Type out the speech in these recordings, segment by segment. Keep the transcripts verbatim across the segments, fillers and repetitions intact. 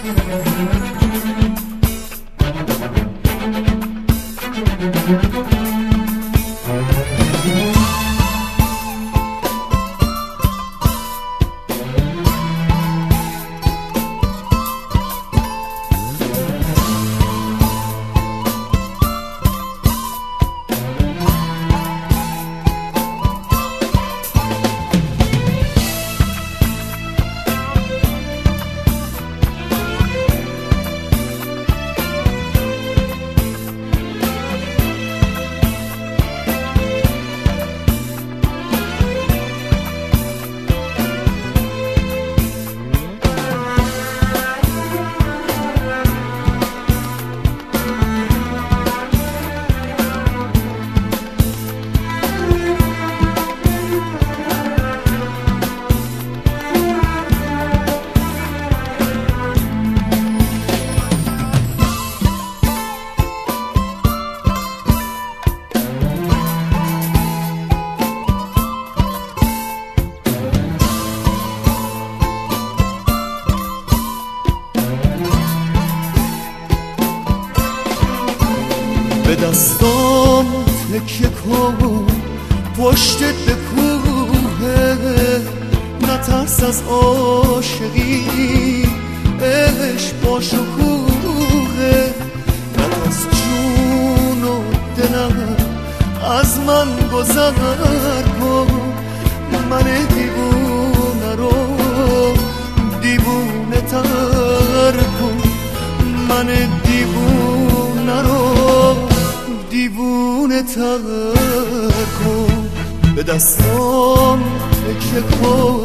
به دستام تکیه کن، پشتت به کوه، نترس از عاشقی، عشق با شکوه، نترس جون و دلم از من گذر کن، من دیوونه رو دیوونه تر کن، من دیوونه رو دیوونه تر کن، به دستام تکیه کن.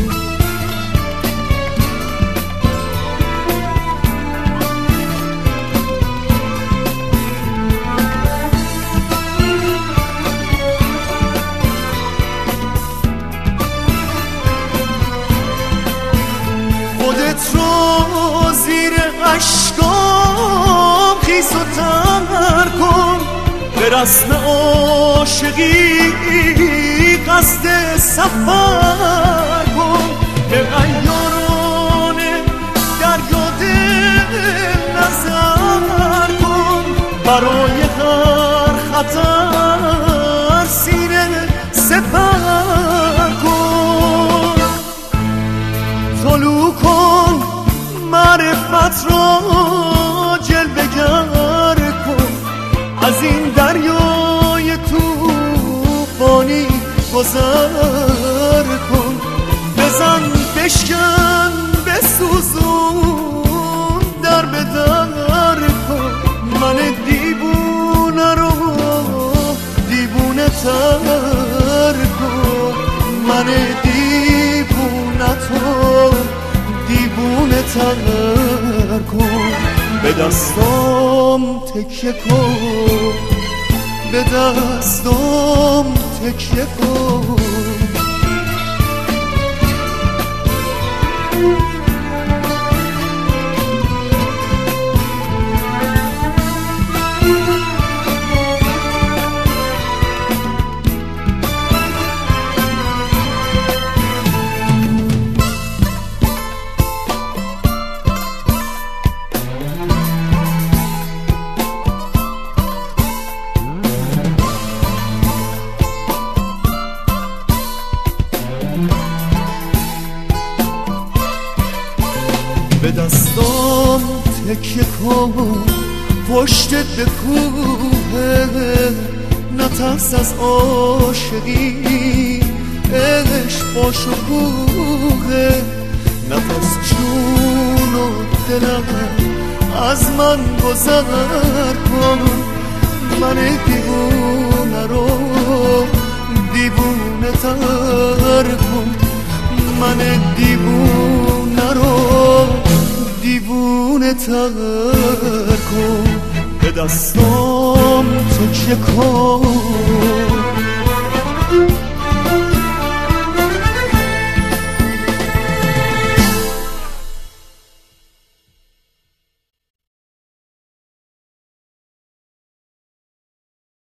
خودت رو زیر اشکام خیس و تر کن، به رسم عاشقی قصد سفر کن، به عیاران دریا دل نظر کن، برای هر خطر سینه سپر کن، طلوع کن معرفت را جلوه گر کن، از این دریای طوفانی گذر کن، بزن بشکن بسوزون در به در کن، من دیوونه رو دیوونه تر کن، من دیوونه تو دیوونه تر کن، به دستام تکیه کن، به دستام تکیه کن. به دستام تکیه کن، پشتت به کوه، نترس از عاشقی، عشق با شکوه، نترس جون و دلم از من گذر کن، من دیوونه رو دیوونه تر کن، من دیوونه رو دیوونه تر کن، به دستام تکیه کن.